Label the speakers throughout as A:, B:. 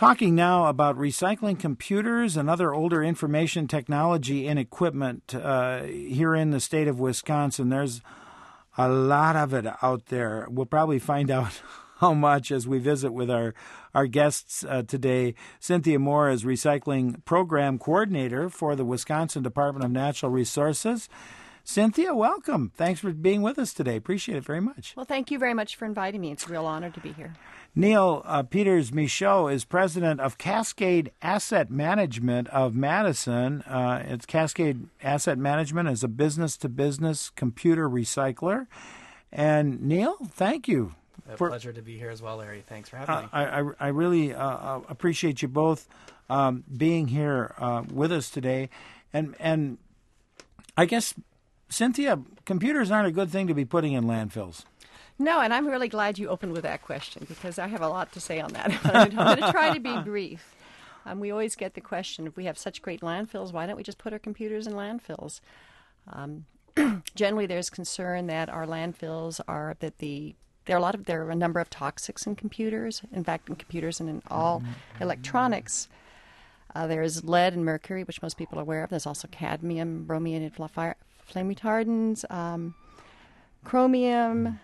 A: talking now about recycling computers and other older information technology and equipment here in the state of Wisconsin. There's a lot of it out there. We'll probably find out how much as we visit with our guests today. Cynthia Moore is Recycling Program Coordinator for the Wisconsin Department of Natural Resources. Cynthia, welcome. Thanks for being with us today. Appreciate it very much.
B: Well, thank you very much for inviting me. It's a real honor to be here.
A: Neil Peters-Michaud is president of Cascade Asset Management of Madison. It's Cascade Asset Management is a business-to-business computer recycler. And Neil, thank you.
C: A pleasure to be here as well, Larry. Thanks for having me.
A: I really appreciate you both being here with us today. And I guess, Cynthia, computers aren't a good thing to be putting in landfills.
B: No, and I'm really glad you opened with that question because I have a lot to say on that. I'm going to try to be brief. We always get the question, if we have such great landfills, why don't we just put our computers in landfills? Generally, there's concern that our landfills are that there are a number of toxics in computers. In fact, in computers and in all electronics, there's lead and mercury, which most people are aware of. There's also cadmium, brominated flame retardants, chromium,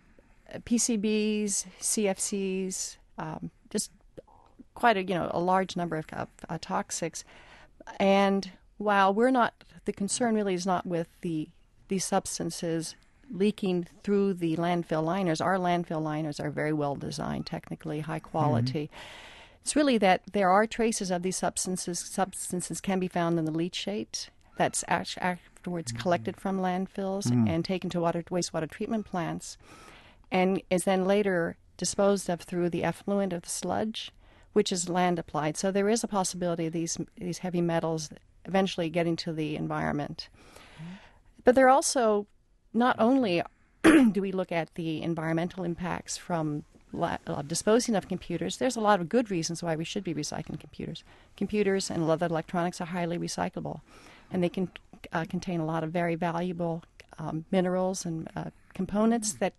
B: PCBs, CFCs, just quite a large number of toxics. And while the concern really is not with these substances leaking through the landfill liners. Our landfill liners are very well designed, technically high quality. Mm-hmm. It's really that there are traces of these substances. Substances can be found in the leachate that's afterwards collected from landfills and taken to wastewater treatment plants, and is then later disposed of through the effluent of the sludge, which is land applied. So there is a possibility of these heavy metals eventually getting to the environment. But they're also, not only do we look at the environmental impacts from disposing of computers, there's a lot of good reasons why we should be recycling computers. Computers and other electronics are highly recyclable, and they can contain a lot of very valuable minerals and components that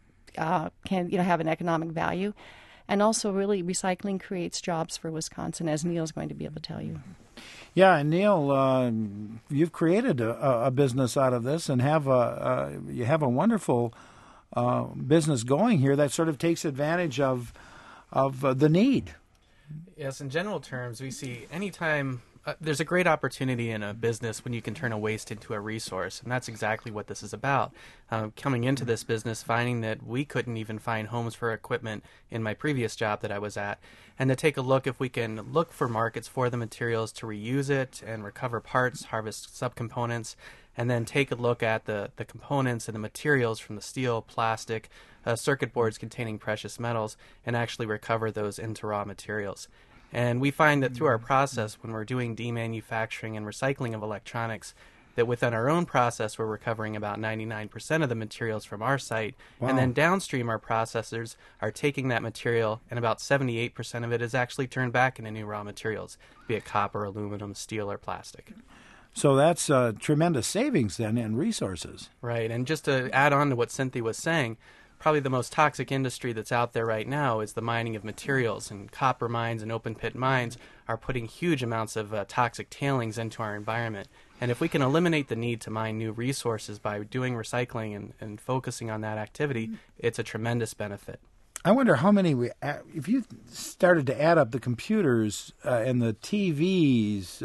B: can have an economic value. And also, really, recycling creates jobs for Wisconsin, as Neil's going to be able to tell you.
A: Yeah, and Neil, you've created a business out of this, and you have a wonderful business going here that sort of takes advantage of the need.
C: Yes, in general terms, we see anytime there's a great opportunity in a business when you can turn a waste into a resource, and that's exactly what this is about. Coming into this business, finding that we couldn't even find homes for equipment in my previous job that I was at, and to take a look if we can look for markets for the materials to reuse it and recover parts, harvest subcomponents, and then take a look at the components and the materials from the steel, plastic, circuit boards containing precious metals, and actually recover those into raw materials. And we find that through our process, when we're doing demanufacturing and recycling of electronics, that within our own process, we're recovering about 99% of the materials from our site. Wow. And then downstream, our processors are taking that material, and about 78% of it is actually turned back into new raw materials, be it copper, aluminum, steel, or plastic.
A: So that's tremendous savings then in resources.
C: Right. And just to add on to what Cynthia was saying, probably the most toxic industry that's out there right now is the mining of materials, and copper mines and open pit mines are putting huge amounts of toxic tailings into our environment. And if we can eliminate the need to mine new resources by doing recycling and focusing on that activity, it's a tremendous benefit.
A: I wonder how many if you started to add up the computers and the TVs,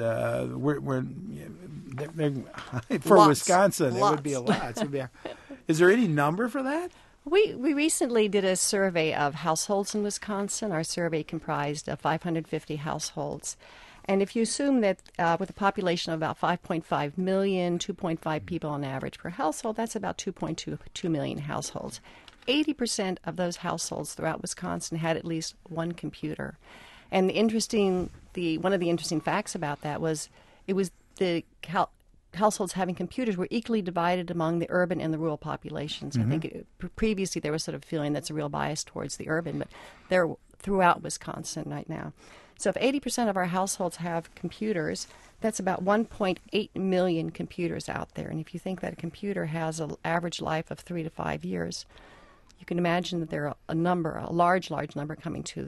A: for
B: Lots.
A: Wisconsin,
B: Lots.
A: It would be a lot. Is there any number for that?
B: We recently did a survey of households in Wisconsin. Our survey comprised of 550 households. And if you assume that with a population of about 5.5 million, 2.5 people on average per household, that's about 2.2 million households. 80% of those households throughout Wisconsin had at least one computer. And one of the interesting facts about that was it was the households having computers were equally divided among the urban and the rural populations. Mm-hmm. I think previously there was sort of feeling that's a real bias towards the urban, but they're throughout Wisconsin right now. So if 80% of our households have computers, that's about 1.8 million computers out there. And if you think that a computer has an average life of 3 to 5 years, you can imagine that there are a large number coming to the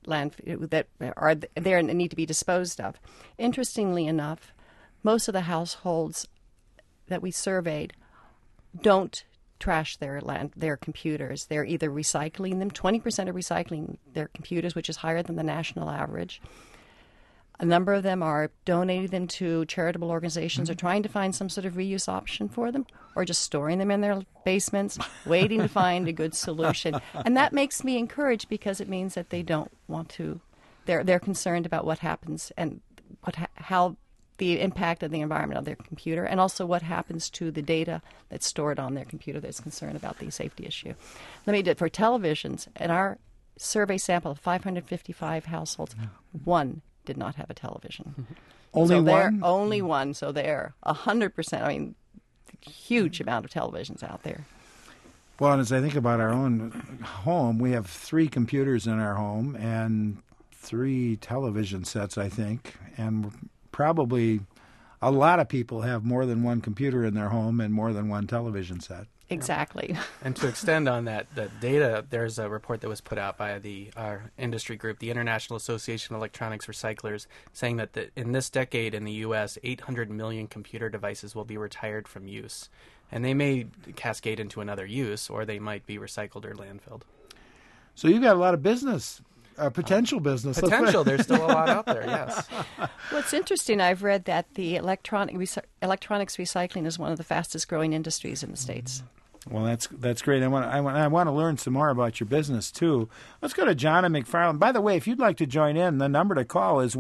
B: that are there and need to be disposed of. Interestingly enough, most of the households that we surveyed don't trash their computers. They're either recycling them. 20% are recycling their computers, which is higher than the national average. A number of them are donating them to charitable organizations or trying to find some sort of reuse option for them, or just storing them in their basements, waiting to find a good solution. And that makes me encouraged because it means that they don't want to. They're concerned about what happens and how the impact of the environment on their computer, and also what happens to the data that's stored on their computer that's concerned about the safety issue. Let me do it for televisions. In our survey sample of 555 households, one did not have a television.
A: Only one?
B: Only one. So they're 100%. I mean, huge amount of televisions out there.
A: Well, and as I think about our own home, we have 3 computers in our home and 3 television sets, I think, and probably a lot of people have more than one computer in their home and more than one television set.
B: Exactly.
C: And to extend on that data, there's a report that was put out by our industry group, the International Association of Electronics Recyclers, saying that in this decade in the U.S., 800 million computer devices will be retired from use. And they may cascade into another use, or they might be recycled or landfilled. So
A: you've got a lot of business. Potential business.
C: Potential. There's still a lot out there, yes.
B: Well, it's interesting. I've read that the electronics recycling is one of the fastest growing industries in the States.
A: Well, that's great. I want to learn some more about your business, too. Let's go to John and McFarland. By the way, if you'd like to join in, the number to call is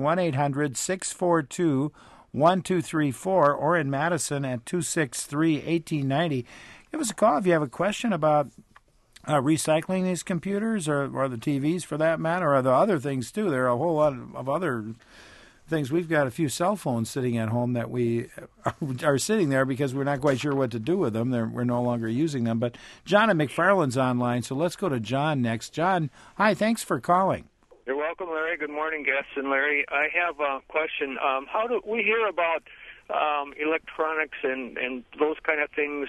A: 1-800-642-1234, or in Madison at 263-1890. Give us a call if you have a question about recycling these computers or the TVs for that matter, or the other things too. There are a whole lot of other things. We've got a few cell phones sitting at home that we are sitting there because we're not quite sure what to do with them. We're no longer using them. But John and McFarland's online, so let's go to John next. John, hi, thanks for calling.
D: You're welcome, Larry. Good morning, guests and Larry. I have a question. How do we hear about electronics and those kind of things,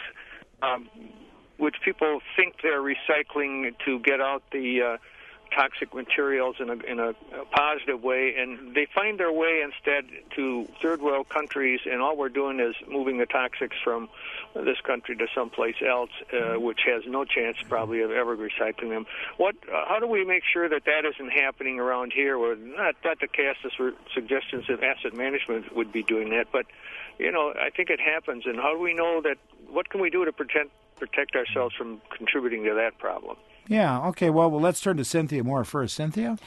D: which people think they're recycling to get out the toxic materials in a positive way, and they find their way instead to third world countries, and all we're doing is moving the toxics from this country to someplace else, which has no chance probably of ever recycling them. How do we make sure that isn't happening around here? Or not to cast us for suggestions that asset management would be doing that, but I think it happens. And how do we know that? What can we do to protect ourselves from contributing to that problem?
A: Yeah, okay. Well, let's turn to Cynthia Moore first. Cynthia?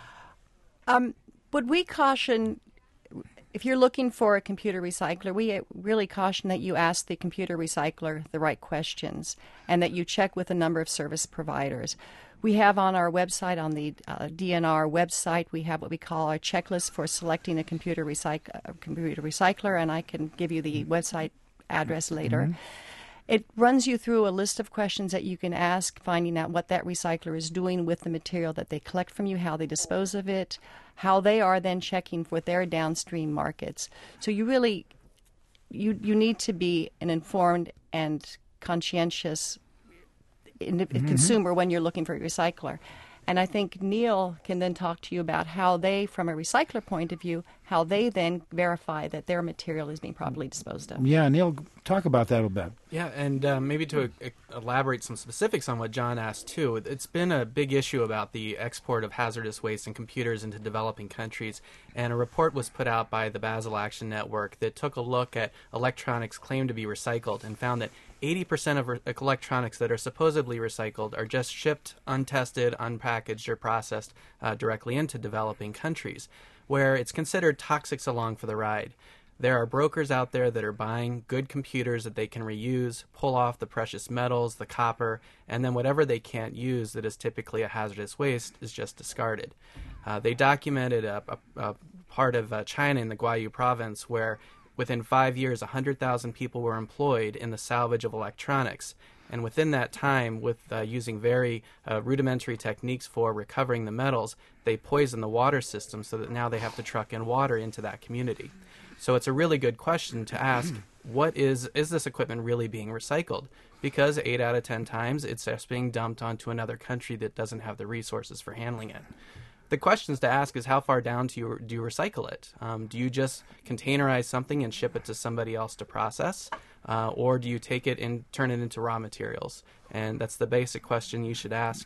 B: Would we caution, if you're looking for a computer recycler, we really caution that you ask the computer recycler the right questions and that you check with a number of service providers. We have on our website, on the DNR website, we have what we call our checklist for selecting a computer recycler, and I can give you the website address later. Mm-hmm. It runs you through a list of questions that you can ask, finding out what that recycler is doing with the material that they collect from you, how they dispose of it, how they are then checking for their downstream markets. So you really, you need to be an informed and conscientious consumer when you're looking for a recycler. And I think Neil can then talk to you about how they, from a recycler point of view, how they then verify that their material is being properly disposed of.
A: Yeah, Neil, talk about that a bit.
C: Yeah, and maybe to elaborate some specifics on what John asked, too, it's been a big issue about the export of hazardous waste and computers into developing countries, and a report was put out by the Basel Action Network that took a look at electronics claimed to be recycled and found that 80% of electronics that are supposedly recycled are just shipped, untested, unpackaged, or processed directly into developing countries, where it's considered toxics along for the ride. There are brokers out there that are buying good computers that they can reuse, pull off the precious metals, the copper, and then whatever they can't use that is typically a hazardous waste is just discarded. They documented a part of China in the Guangdong province where within 5 years, 100,000 people were employed in the salvage of electronics. And within that time, with using very rudimentary techniques for recovering the metals, they poisoned the water system so that now they have to truck in water into that community. So it's a really good question to ask, is this equipment really being recycled? Because 8 out of 10 times, it's just being dumped onto another country that doesn't have the resources for handling it. the questions to ask is how far down do you recycle it? Do you just containerize something and ship it to somebody else to process? Or do you take it and turn it into raw materials? And that's the basic question you should ask.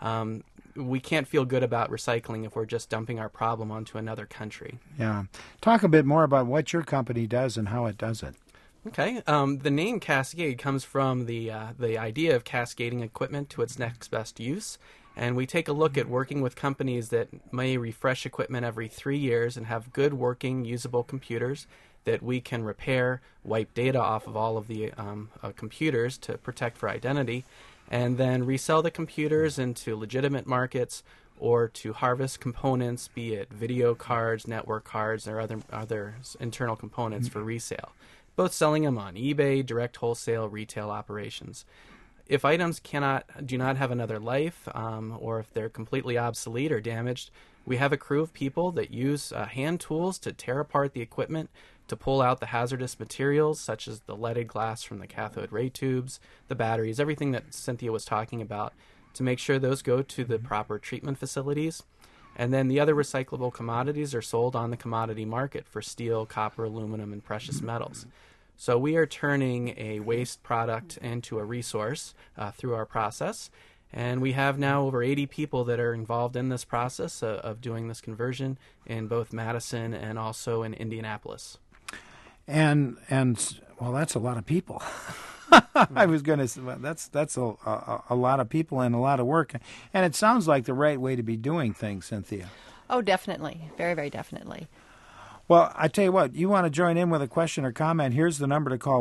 C: We can't feel good about recycling if we're just dumping our problem onto another country.
A: Yeah. Talk a bit more about what your company does and how it does it.
C: Okay. The name Cascade comes from the idea of cascading equipment to its next best use. And we take a look at working with companies that may refresh equipment every 3 years and have good working, usable computers that we can repair, wipe data off of all of the computers to protect for identity, and then resell the computers into legitimate markets or to harvest components, be it video cards, network cards, or other internal components for resale, both selling them on eBay, direct wholesale, retail operations. If items do not have another life, or if they're completely obsolete or damaged, we have a crew of people that use hand tools to tear apart the equipment, to pull out the hazardous materials such as the leaded glass from the cathode ray tubes, the batteries, everything that Cynthia was talking about, to make sure those go to the proper treatment facilities. And then the other recyclable commodities are sold on the commodity market for steel, copper, aluminum, and precious metals. So we are turning a waste product into a resource through our process. And we have now over 80 people that are involved in this process of doing this conversion in both Madison and also in Indianapolis.
A: And well, that's a lot of people. I was going to say that's a lot of people and a lot of work, and it sounds like the right way to be doing things, Cynthia.
B: Oh, definitely, very, very definitely.
A: Well, I tell you what, you want to join in with a question or comment, here's the number to call,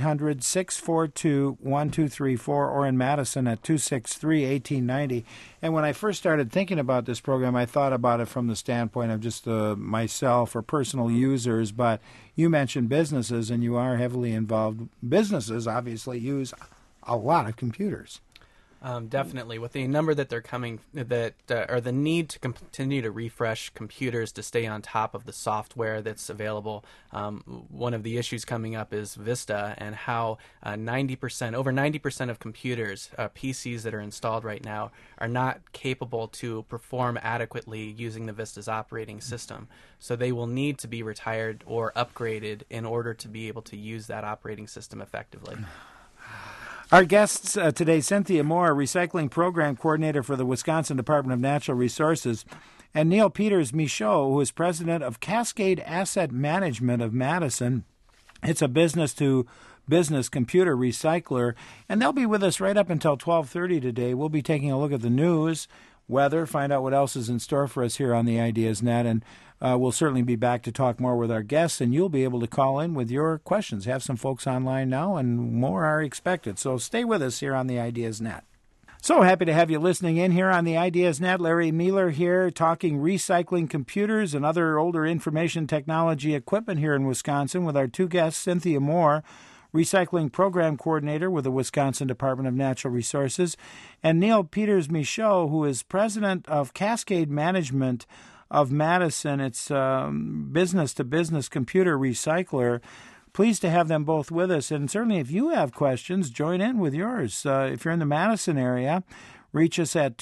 A: 1-800-642-1234, or in Madison at 263-1890. And when I first started thinking about this program, I thought about it from the standpoint of just myself or personal users, but you mentioned businesses, and you are heavily involved. Businesses obviously use a lot of computers.
C: Definitely, with the number that they're coming, or the need to continue to refresh computers to stay on top of the software that's available. One of the issues coming up is Vista, and how over 90% of computers, PCs that are installed right now, are not capable to perform adequately using the Vista's operating system. So they will need to be retired or upgraded in order to be able to use that operating system effectively.
A: Our guests today, Cynthia Moore, Recycling Program Coordinator for the Wisconsin Department of Natural Resources, and Neil Peters Michaud, who is President of Cascade Asset Management of Madison. It's a business-to-business computer recycler, and they'll be with us right up until 12:30 today. We'll be taking a look at the news, weather, find out what else is in store for us here on the Ideas Net, and we'll certainly be back to talk more with our guests, and you'll be able to call in with your questions. Have some folks online now, and more are expected. So stay with us here on the Ideas Net. So happy to have you listening in here on the Ideas Net. Larry Mueller here, talking recycling computers and other older information technology equipment here in Wisconsin with our two guests, Cynthia Moore, Recycling Program Coordinator with the Wisconsin Department of Natural Resources, and Neil Peters Michaud, who is President of Cascade Management of Madison. It's business-to-business computer recycler. Pleased to have them both with us. And certainly if you have questions, join in with yours. If you're in the Madison area, reach us at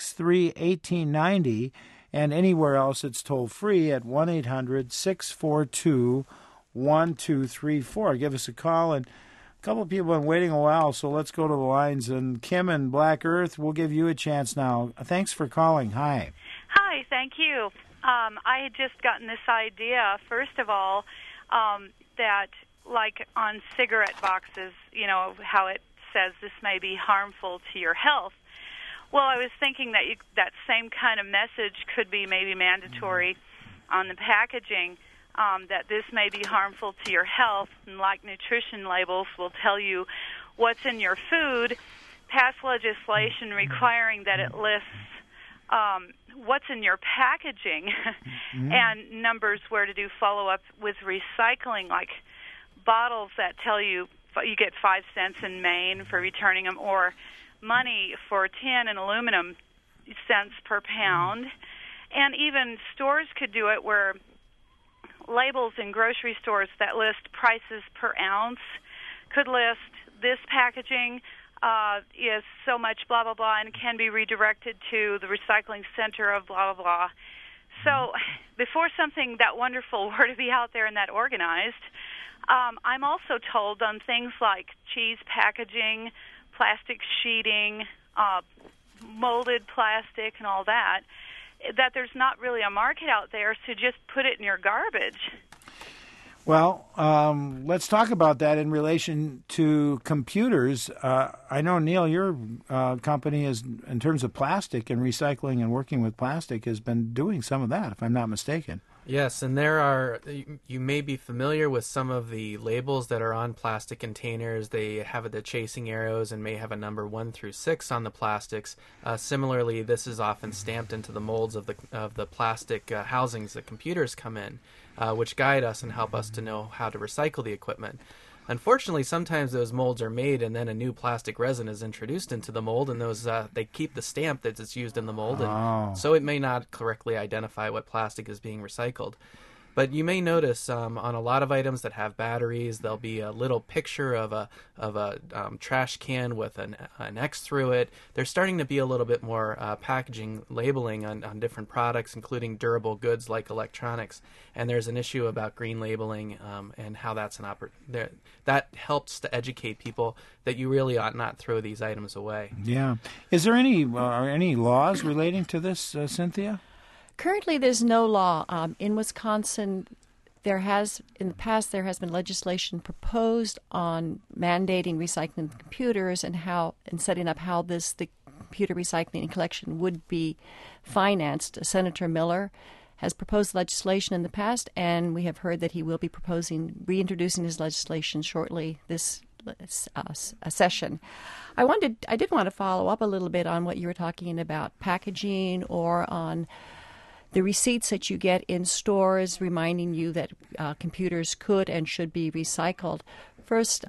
A: 263-1890. And anywhere else, it's toll-free at 1-800-642-1234. Give us a call. And a couple of people have been waiting a while, so let's go to the lines. And Kim in Black Earth, we'll give you a chance now. Thanks for calling. Hi.
E: Hi, thank you. I had just gotten this idea, first of all, that like on cigarette boxes, you know, how it says this may be harmful to your health. Well, I was thinking that that same kind of message could be maybe mandatory on the packaging, that this may be harmful to your health, and like nutrition labels will tell you what's in your food, pass legislation requiring that it lists what's in your packaging and numbers where to do follow-up with recycling, like bottles that tell you get 5 cents in Maine for returning them, or money for tin and aluminum cents per pound. And even stores could do it where labels in grocery stores that list prices per ounce could list this packaging is so much blah, blah, blah, and can be redirected to the recycling center of blah, blah, blah. So before something that wonderful were to be out there and that organized, I'm also told on things like cheese packaging, plastic sheeting, molded plastic and all that there's not really a market out there, so just put it in your garbage.
A: Well, let's talk about that in relation to computers. I know, Neil, your company is, in terms of plastic and recycling and working with plastic, has been doing some of that, if I'm not mistaken.
C: Yes, and you may be familiar with some of the labels that are on plastic containers. They have the chasing arrows and may have a number 1 through 6 on the plastics. Similarly, this is often stamped into the molds of the plastic housings that computers come in, which guide us and help us to know how to recycle the equipment. Unfortunately, sometimes those molds are made and then a new plastic resin is introduced into the mold, and those they keep the stamp that's used in the mold, and so it may not correctly identify what plastic is being recycled. But you may notice on a lot of items that have batteries, there'll be a little picture of a trash can with an X through it. There's starting to be a little bit more packaging labeling on different products, including durable goods like electronics. And there's an issue about green labeling and how that's that helps to educate people that you really ought not throw these items away.
A: Yeah. Is there any laws relating to this, Cynthia?
B: Currently, there's no law. In Wisconsin, in the past there has been legislation proposed on mandating recycling computers and setting up how the computer recycling and collection would be financed. Senator Miller has proposed legislation in the past, and we have heard that he will be reintroducing his legislation shortly this session. I did want to follow up a little bit on what you were talking about packaging, or on the receipts that you get in stores reminding you that computers could and should be recycled. First,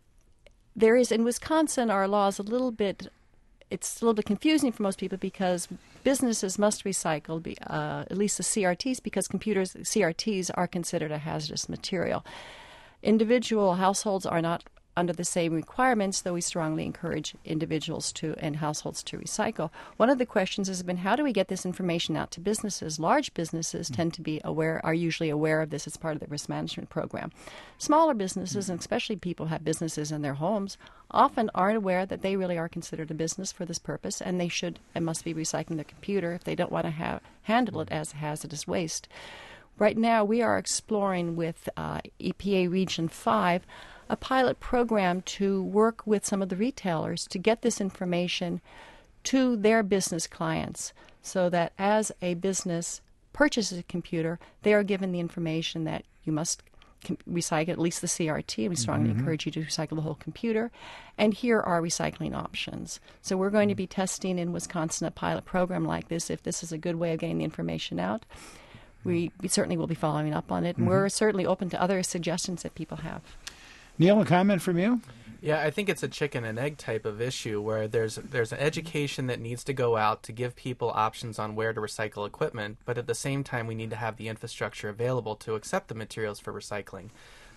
B: there is in Wisconsin, our law is a little bit confusing for most people because businesses must recycle, at least the CRTs, because CRTs are considered a hazardous material. Individual households are not under the same requirements, though we strongly encourage individuals and households to recycle. One of the questions has been, how do we get this information out to businesses? Large businesses are usually aware of this as part of the risk management program. Smaller businesses, and especially people who have businesses in their homes, often aren't aware that they really are considered a business for this purpose, and they should and must be recycling their computer if they don't want to handle it as hazardous waste. Right now, we are exploring with EPA Region 5 a pilot program to work with some of the retailers to get this information to their business clients, so that as a business purchases a computer, they are given the information that you must recycle at least the CRT. We strongly encourage you to recycle the whole computer, and here are recycling options. So we're going to be testing in Wisconsin a pilot program like this, if this is a good way of getting the information out. We certainly will be following up on it, and we're certainly open to other suggestions that people have.
A: Neil, a comment from you?
C: Yeah, I think it's a chicken and egg type of issue where there's an education that needs to go out to give people options on where to recycle equipment, but at the same time we need to have the infrastructure available to accept the materials for recycling.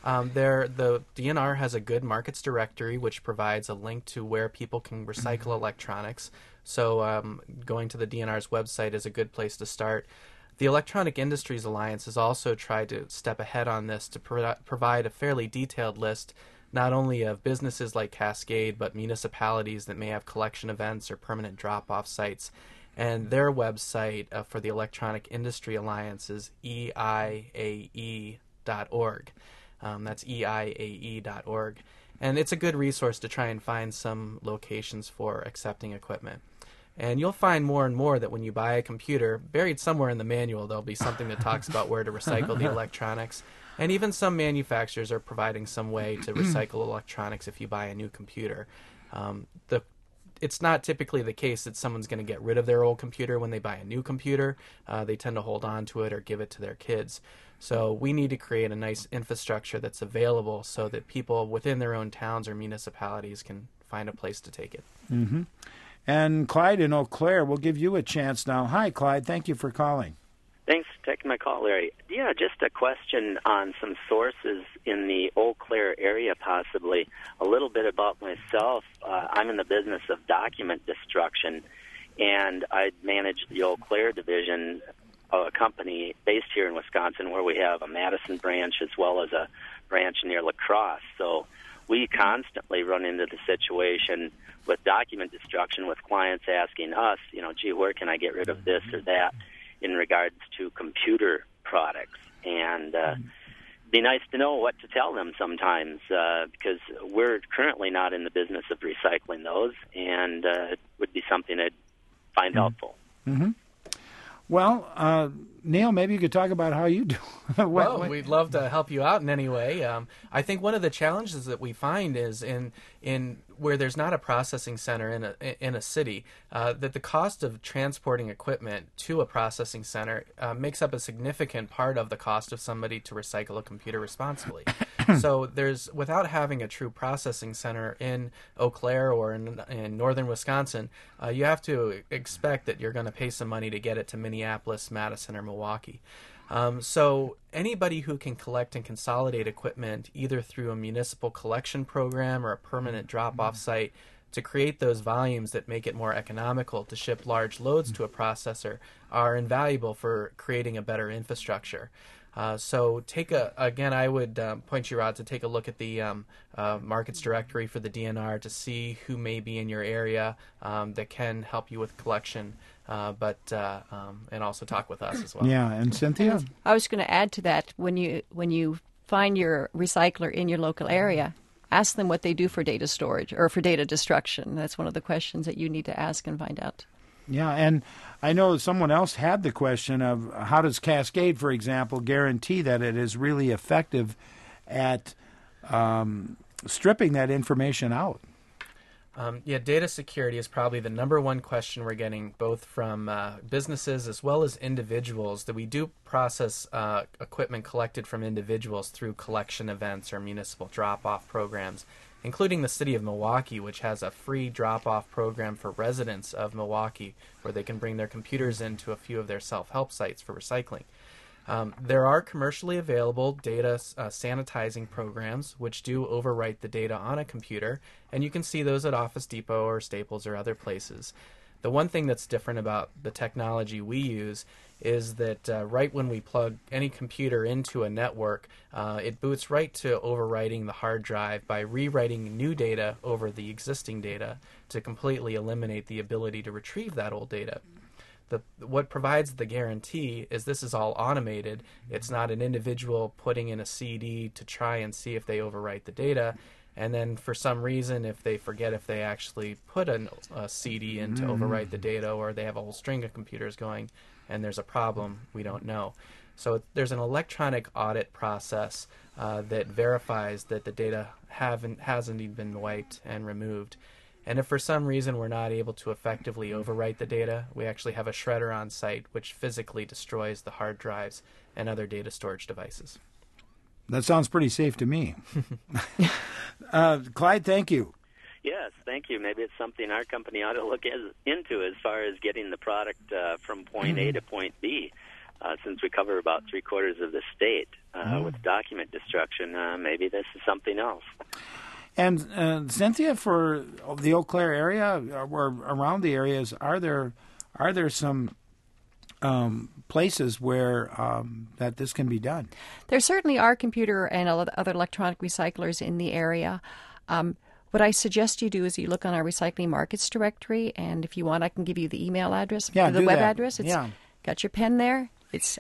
C: The DNR has a good markets directory which provides a link to where people can recycle electronics. So going to the DNR's website is a good place to start. The Electronic Industries Alliance has also tried to step ahead on this to provide a fairly detailed list, not only of businesses like Cascade, but municipalities that may have collection events or permanent drop-off sites. And their website for the Electronic Industry Alliance is eiae.org. That's eiae.org. And it's a good resource to try and find some locations for accepting equipment. And you'll find more and more that when you buy a computer, buried somewhere in the manual, there'll be something that talks about where to recycle the electronics. And even some manufacturers are providing some way to recycle electronics if you buy a new computer. It's not typically the case that someone's going to get rid of their old computer when they buy a new computer. They tend to hold on to it or give it to their kids. So we need to create a nice infrastructure that's available so that people within their own towns or municipalities can find a place to take it.
A: Mm-hmm. And Clyde in Eau Claire, we'll give you a chance now. Hi, Clyde. Thank you for calling.
F: Thanks. taking my call, Larry. Yeah, just a question on some sources in the Eau Claire area, possibly. A little bit about myself. I'm in the business of document destruction, and I manage the Eau Claire division of a company based here in Wisconsin where we have a Madison branch as well as a branch near La Crosse. So we constantly run into the situation with document destruction with clients asking us, gee, where can I get rid of this or that in regards to computer products? And it'd be nice to know what to tell them sometimes because we're currently not in the business of recycling those, and it would be something I'd find helpful.
A: Mm-hmm. Well, Neil, maybe you could talk about how you do.
C: Well, we'd love to help you out in any way. I think one of the challenges that we find is in where there's not a processing center in a city, that the cost of transporting equipment to a processing center makes up a significant part of the cost of somebody to recycle a computer responsibly. So without having a true processing center in Eau Claire or in northern Wisconsin, you have to expect that you're going to pay some money to get it to Minneapolis, Madison, or Milwaukee. So anybody who can collect and consolidate equipment either through a municipal collection program or a permanent drop-off site to create those volumes that make it more economical to ship large loads to a processor are invaluable for creating a better infrastructure. So I would point you out to take a look at the markets directory for the DNR to see who may be in your area that can help you with collection, and also talk with us as well.
A: Yeah, and Cynthia?
B: I was going to add to that, when you find your recycler in your local area, ask them what they do for data storage or for data destruction. That's one of the questions that you need to ask and find out.
A: Yeah, and I know someone else had the question of how does Cascade, for example, guarantee that it is really effective at stripping that information out?
C: Data security is probably the number one question we're getting both from businesses as well as individuals, that we do process equipment collected from individuals through collection events or municipal drop-off programs, including the city of Milwaukee, which has a free drop-off program for residents of Milwaukee where they can bring their computers into a few of their self-help sites for recycling. There are commercially available data sanitizing programs which do overwrite the data on a computer, and you can see those at Office Depot or Staples or other places. The one thing that's different about the technology we use is that right when we plug any computer into a network, it boots right to overwriting the hard drive by rewriting new data over the existing data to completely eliminate the ability to retrieve that old data. What provides the guarantee is this is all automated. It's not an individual putting in a CD to try and see if they overwrite the data, and then for some reason, if they forget if they actually put a CD in to overwrite the data, or they have a whole string of computers going and there's a problem, we don't know. So there's an electronic audit process that verifies that the data hasn't even been wiped and removed. And if for some reason we're not able to effectively overwrite the data, we actually have a shredder on site which physically destroys the hard drives and other data storage devices.
A: That sounds pretty safe to me. Clyde, thank you.
F: Yes, thank you. Maybe it's something our company ought to look into as far as getting the product from point A to point B. Since we cover about 3/4 of the state with document destruction, maybe this is something else.
A: And Cynthia, for the Eau Claire area or around the areas, are there some places where that this can be done?
B: There certainly are computer and other electronic recyclers in the area. What I suggest you do is you look on our recycling markets directory, and if you want, I can give you the email address, the web address. Got your pen there? It's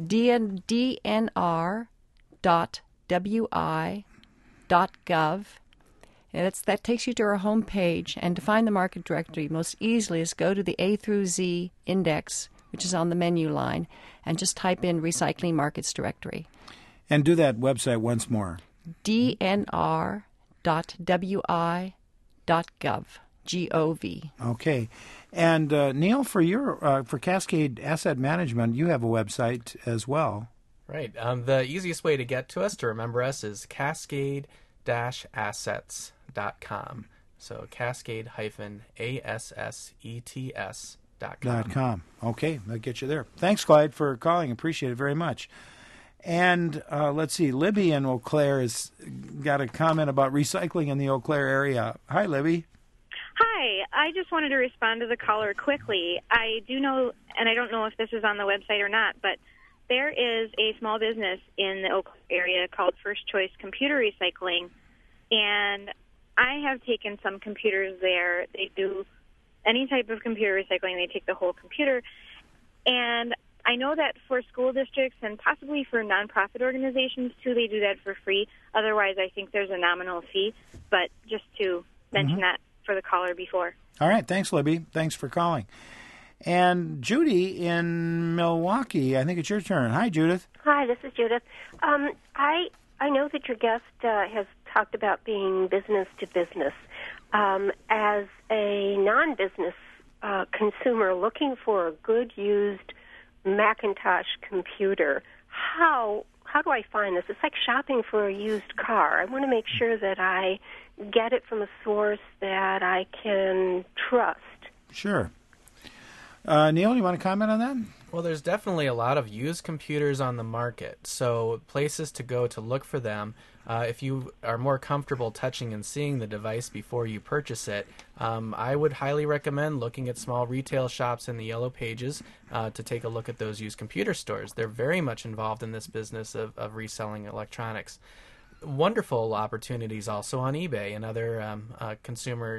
B: dnr.wi.gov. And that takes you to our home page, and to find the market directory most easily is go to the A through Z index, which is on the menu line, and just type in Recycling Markets Directory.
A: And do that website once more.
B: dnr.wi.gov. G-O-V.
A: Okay. And Neil, for Cascade Asset Management, you have a website as well. Right.
C: The easiest way to get to us, to remember us, is cascade-assets.com. So cascade-assets
A: .com. Okay, that'll get you there. Thanks, Clyde, for calling. Appreciate it very much. And let's see, Libby in Eau Claire has got a comment about recycling in the Eau Claire area. Hi, Libby.
G: Hi, I just wanted to respond to the caller quickly. I do know, and I don't know if this is on the website or not, but there is a small business in the Eau Claire area called First Choice Computer Recycling, and I have taken some computers there. They do any type of computer recycling. They take the whole computer, and I know that for school districts and possibly for nonprofit organizations, too, they do that for free. Otherwise, I think there's a nominal fee, but just to mention that for the caller before.
A: All right. Thanks, Libby. Thanks for calling. And Judy in Milwaukee, I think it's your turn. Hi, Judith.
H: Hi, this is Judith. I know that your guest has talked about being business to business. As a non-business consumer looking for a good used Macintosh computer, how do I find this? It's like shopping for a used car. I want to make sure that I get it from a source that I can trust.
A: Sure. Neil, you want to comment on that?
C: Well, there's definitely a lot of used computers on the market, so places to go to look for them. If you are more comfortable touching and seeing the device before you purchase it, I would highly recommend looking at small retail shops in the Yellow Pages to take a look at those used computer stores. They're very much involved in this business of reselling electronics. Wonderful opportunities also on eBay and other consumer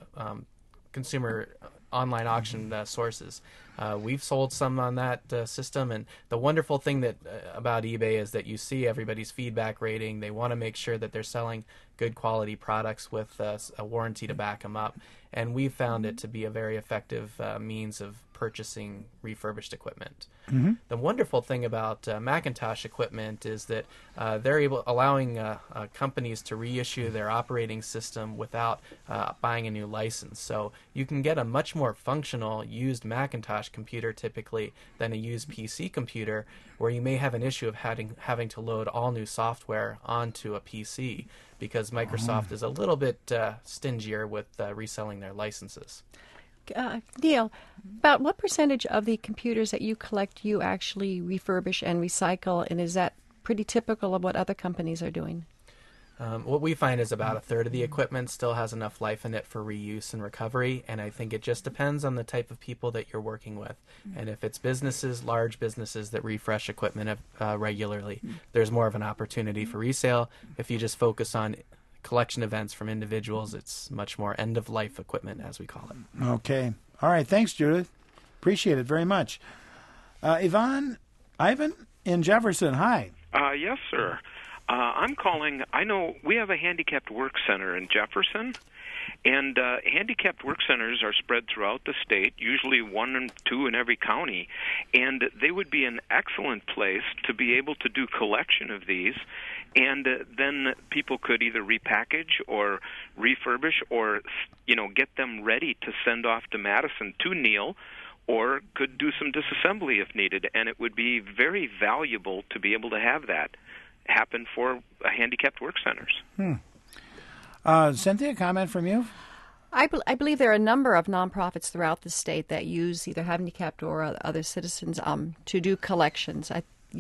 C: online auction sources. We've sold some on that system, and the wonderful thing that about eBay is that you see everybody's feedback rating. They want to make sure that they're selling good quality products with a warranty to back them up, and we've found it to be a very effective means of purchasing refurbished equipment. Mm-hmm. The wonderful thing about Macintosh equipment is that they're allowing companies to reissue their operating system without buying a new license. So you can get a much more functional used Macintosh computer typically than a used PC computer, where you may have an issue of having to load all new software onto a PC because Microsoft is a little bit stingier with reselling their licenses.
B: Neil, about what percentage of the computers that you collect you actually refurbish and recycle, and is that pretty typical of what other companies are doing?
C: What we find is about a third of the equipment still has enough life in it for reuse and recovery, and I think it just depends on the type of people that you're working with. And if it's businesses, large businesses that refresh equipment regularly, there's more of an opportunity for resale. If you just focus on collection events from individuals, it's much more end-of-life equipment, as we call it.
A: Okay. All right. Thanks, Judith. Appreciate it very much. Ivan in Jefferson, hi.
I: Yes, sir. I'm calling. I know we have a handicapped work center in Jefferson, and handicapped work centers are spread throughout the state, usually 1 and 2 in every county, and they would be an excellent place to be able to do collection of these, and then people could either repackage or refurbish or, get them ready to send off to Madison to Neil, or could do some disassembly if needed, and it would be very valuable to be able to have that happen for handicapped work centers.
A: Cynthia, comment from you?
B: I believe there are a number of nonprofits throughout the state that use either handicapped or other citizens to do collections.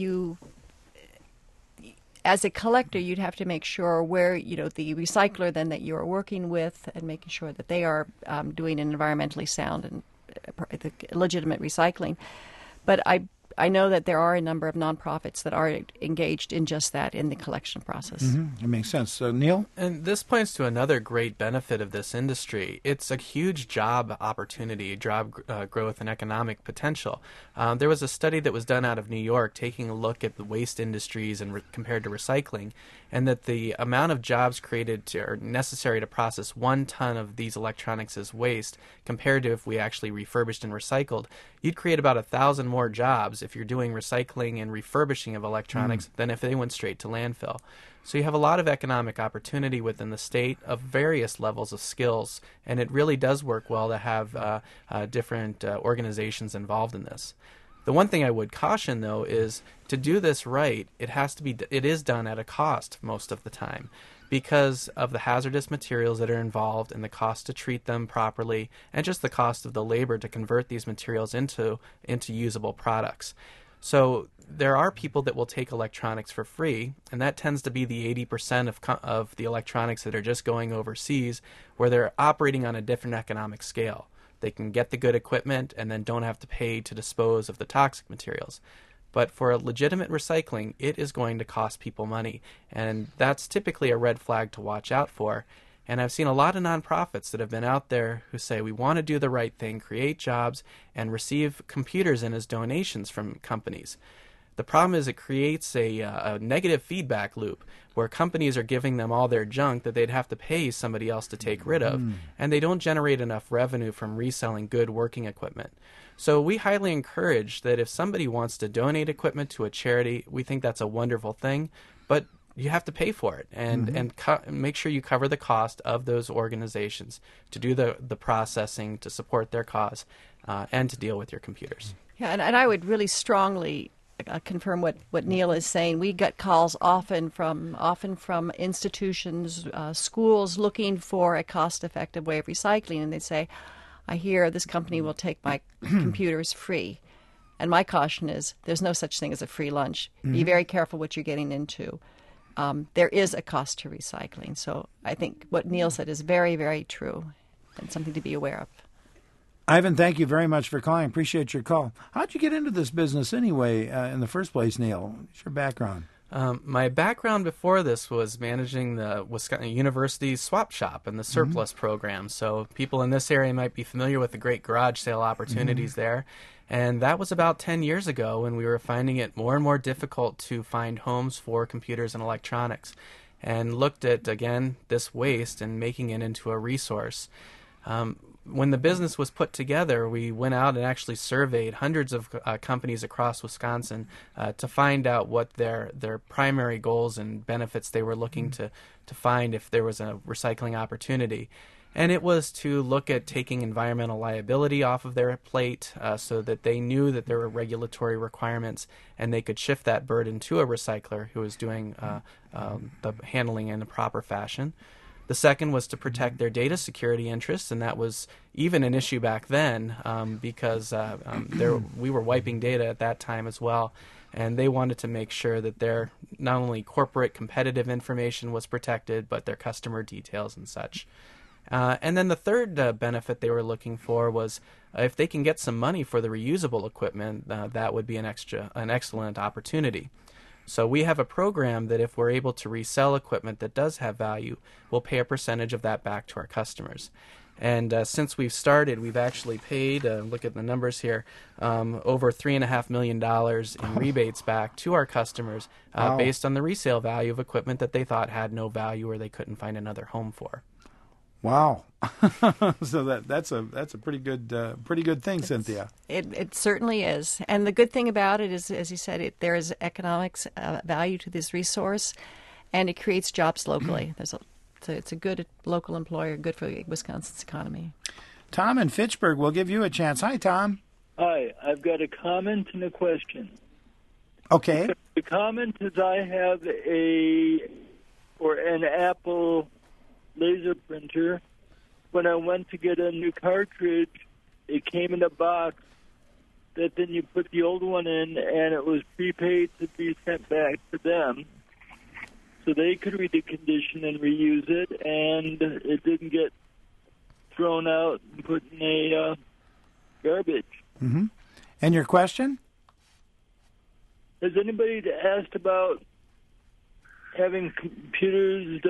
B: As a collector, you'd have to make sure where, the recycler then that you're working with and making sure that they are doing an environmentally sound and legitimate recycling. But I know that there are a number of nonprofits that are engaged in just that in the collection process.
A: Mm-hmm. It makes sense. Neil?
C: And this points to another great benefit of this industry. It's a huge job opportunity, job growth and economic potential. There was a study that was done out of New York taking a look at the waste industries and compared to recycling, and that the amount of jobs created or necessary to process 1 ton of these electronics as waste compared to if we actually refurbished and recycled, you'd create about 1,000 more jobs if you're doing recycling and refurbishing of electronics than if they went straight to landfill. So you have a lot of economic opportunity within the state of various levels of skills, and it really does work well to have different organizations involved in this. The one thing I would caution, though, is to do this right, it is done at a cost most of the time, because of the hazardous materials that are involved and the cost to treat them properly, and just the cost of the labor to convert these materials into usable products. So there are people that will take electronics for free, and that tends to be the 80% of the electronics that are just going overseas, where they're operating on a different economic scale. They can get the good equipment and then don't have to pay to dispose of the toxic materials. But for a legitimate recycling, it is going to cost people money, and that's typically a red flag to watch out for. And I've seen a lot of nonprofits that have been out there who say we want to do the right thing, create jobs, and receive computers in as donations from companies. The problem is it creates a negative feedback loop where companies are giving them all their junk that they'd have to pay somebody else to take rid of, and they don't generate enough revenue from reselling good working equipment. So we highly encourage that if somebody wants to donate equipment to a charity, we think that's a wonderful thing, but you have to pay for it, and make sure you cover the cost of those organizations to do the processing, to support their cause, and to deal with your computers.
B: Yeah, and I would really strongly confirm what Neil is saying. We get calls often from institutions, schools looking for a cost-effective way of recycling, and they say, I hear this company will take my computers free. And my caution is there's no such thing as a free lunch. Be very careful what you're getting into. There is a cost to recycling. So I think what Neil said is very, very true and something to be aware of.
A: Ivan, thank you very much for calling. Appreciate your call. How'd you get into this business anyway in the first place, Neil? What's your background?
C: My background before this was managing the Wisconsin University swap shop and the surplus program. So people in this area might be familiar with the great garage sale opportunities there. And that was about 10 years ago when we were finding it more and more difficult to find homes for computers and electronics, and looked at, again, this waste and making it into a resource. When the business was put together, we went out and actually surveyed hundreds of companies across Wisconsin to find out what their primary goals and benefits they were looking to find if there was a recycling opportunity. And it was to look at taking environmental liability off of their plate so that they knew that there were regulatory requirements and they could shift that burden to a recycler who was doing the handling in a proper fashion. The second was to protect their data security interests, and that was even an issue back then because we were wiping data at that time as well, and they wanted to make sure that their not only corporate competitive information was protected, but their customer details and such. And then the third benefit they were looking for was if they can get some money for the reusable equipment, that would be an excellent opportunity. So we have a program that if we're able to resell equipment that does have value, we'll pay a percentage of that back to our customers. And since we've started, we've actually paid, look at the numbers here, over $3.5 million in rebates back to our customers based on the resale value of equipment that they thought had no value or they couldn't find another home for.
A: Wow. So that's a pretty good thing, Cynthia.
B: It certainly is. And the good thing about it is, as you said, there is economics value to this resource, and it creates jobs locally. It's a good local employer, good for Wisconsin's economy.
A: Tom in Fitchburg, we'll give you a chance. Hi, Tom.
J: Hi. I've got a comment and a question.
A: Okay.
J: The comment is I have an Apple laser printer. When I went to get a new cartridge, it came in a box that then you put the old one in, and it was prepaid to be sent back to them so they could read the condition and reuse it, and it didn't get thrown out and put in a garbage.
A: Mm-hmm. And your question?
J: Has anybody asked about having computers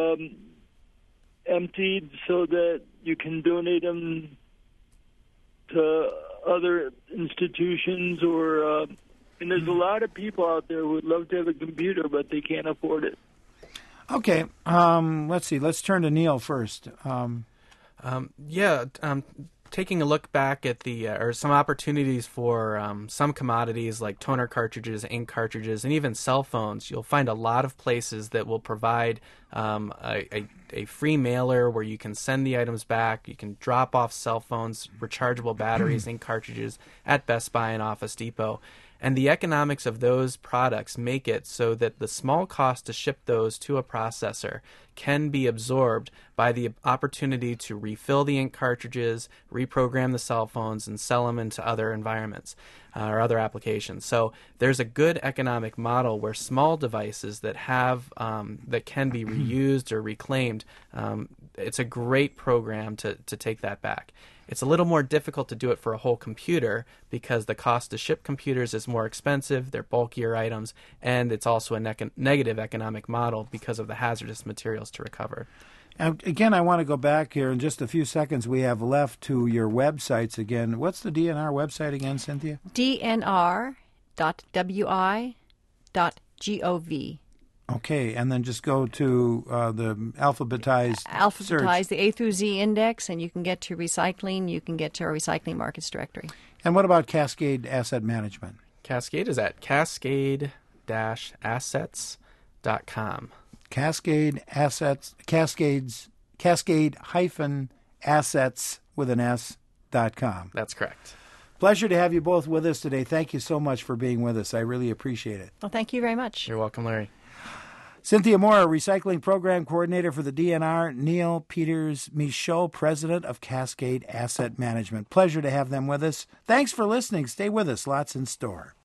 J: emptied so that you can donate them to other institutions or and there's a lot of people out there who would love to have a computer but they can't afford it.
A: Okay, let's see. Let's turn to Neil first.
C: taking a look back at the or some opportunities for some commodities like toner cartridges, ink cartridges, and even cell phones, you'll find a lot of places that will provide a free mailer where you can send the items back. You can drop off cell phones, rechargeable batteries, ink cartridges at Best Buy and Office Depot. And the economics of those products make it so that the small cost to ship those to a processor can be absorbed by the opportunity to refill the ink cartridges, reprogram the cell phones, and sell them into other environments or other applications. So there's a good economic model where small devices that have that can be reused or reclaimed, it's a great program to take that back. It's a little more difficult to do it for a whole computer because the cost to ship computers is more expensive, they're bulkier items, and it's also a negative economic model because of the hazardous materials to recover.
A: And again, I want to go back here in just a few seconds we have left to your websites again. What's the DNR website again, Cynthia?
B: dnr.wi.gov.
A: Okay, and then just go to the alphabetized search.
B: The A through Z index, and you can get to recycling. You can get to our recycling markets directory.
A: And what about Cascade Asset Management?
C: Cascade is at cascade-assets.com. Cascade-assets with an S.com. That's correct.
A: Pleasure to have you both with us today. Thank you so much for being with us. I really appreciate it.
B: Well, thank you very much.
C: You're welcome, Larry.
A: Cynthia Moore, Recycling Program Coordinator for the DNR. Neil Peters-Michaud, President of Cascade Asset Management. Pleasure to have them with us. Thanks for listening. Stay with us. Lots in store.